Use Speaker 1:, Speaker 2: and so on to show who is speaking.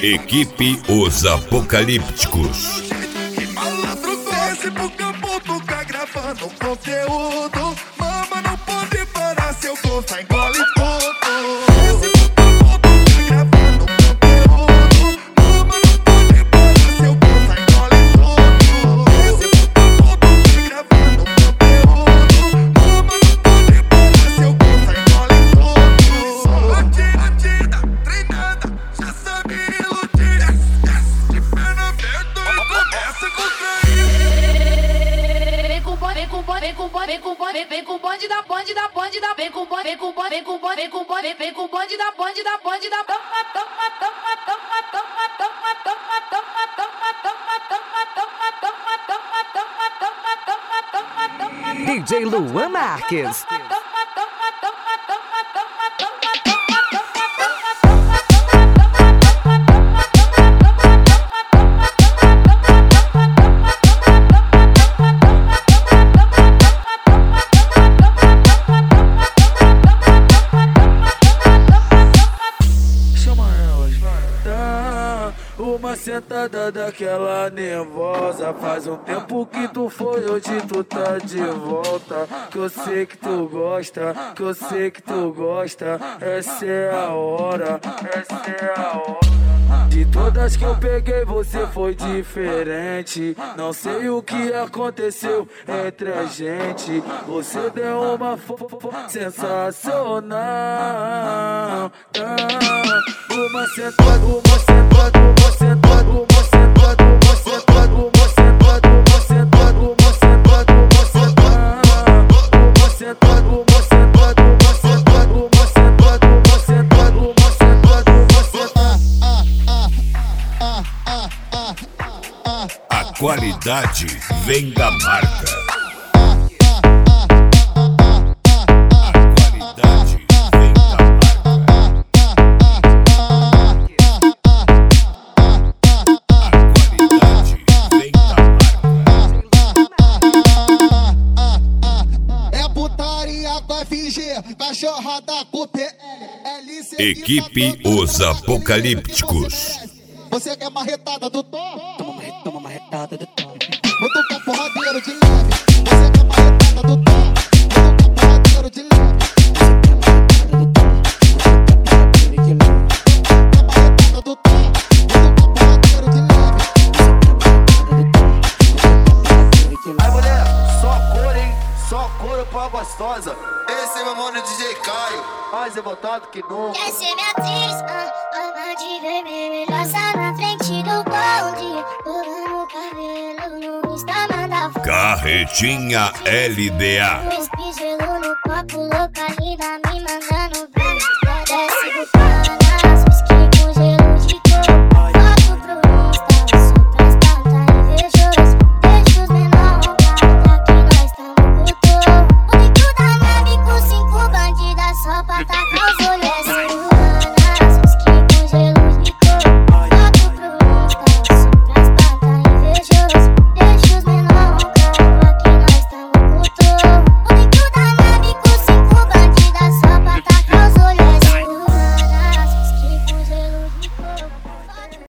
Speaker 1: Equipe Os Apocalípticos.
Speaker 2: Que malandro desce pro campo, tu tá gravando conteúdo. Mama, não pode parar, seu gosto engole tudo. Desce pro campo, tu tá gravando conteúdo. Mama, não pode parar, seu gosto engole tudo. Desce pro campo, tu tá gravando conteúdo. Mama, não pode parar, seu gosto engole tudo. Batida, treinada, já sabe iludir. De perna aberta e começa com trair.
Speaker 3: Vem com bonde da bonde da bonde da vem com bonde da bonde da toma
Speaker 4: DJ Luan Marques.
Speaker 2: Uma sentada daquela nervosa. Faz um tempo que tu foi, hoje tu tá de volta. Que eu sei que tu gosta, que eu sei que tu gosta. Essa é a hora, essa é a hora. De todas que eu peguei, você foi diferente. Não sei o que aconteceu entre a gente. Você deu uma sensacional. Uma sentada, uma sentada, uma sentada, uma sentada, uma sentada, uma sentada, uma sentada, uma sentada, uma sentada, uma sentada, uma sentada, uma sentada, uma sentada, uma sentada, uma sentada.
Speaker 1: A qualidade vem da marca.
Speaker 5: Cachorrada com PL.
Speaker 1: Equipe Os Apocalípticos.
Speaker 5: Você quer marretada do Tom?
Speaker 4: Toma marretada do Tom.
Speaker 5: Vou tocar porradeiro de leve. Você quer marretada do Tom? Vou tocar porradeiro de leve. Marretada do Tom? Vou tocar porradeiro de leve.
Speaker 6: Aí mulher, só cor, hein? Só couro pra gostosa. Esse é meu mano DJ Caio, mais revoltado que nunca.
Speaker 7: Essa é minha atriz, ama de vermelho. Passa na frente do bonde, pulando o cabelo no Insta, manda foto.
Speaker 1: Carretinha LDA.
Speaker 7: Gelo no copo, louca, linda, me manda